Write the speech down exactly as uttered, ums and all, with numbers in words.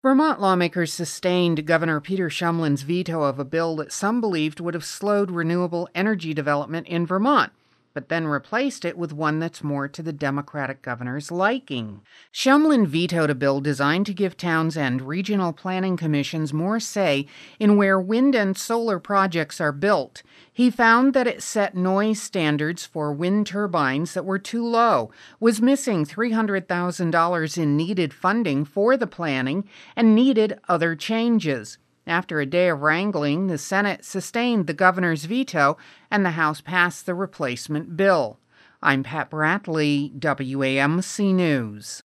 Vermont lawmakers sustained Governor Peter Shumlin's veto of a bill that some believed would have slowed renewable energy development in Vermont, but then replaced it with one that's more to the Democratic governor's liking. Shumlin vetoed a bill designed to give towns and regional planning commissions more say in where wind and solar projects are built. He found that it set noise standards for wind turbines that were too low, was missing three hundred thousand dollars in needed funding for the planning, and needed other changes. After a day of wrangling, the Senate sustained the governor's veto, and the House passed the replacement bill. I'm Pat Bradley, W A M C News.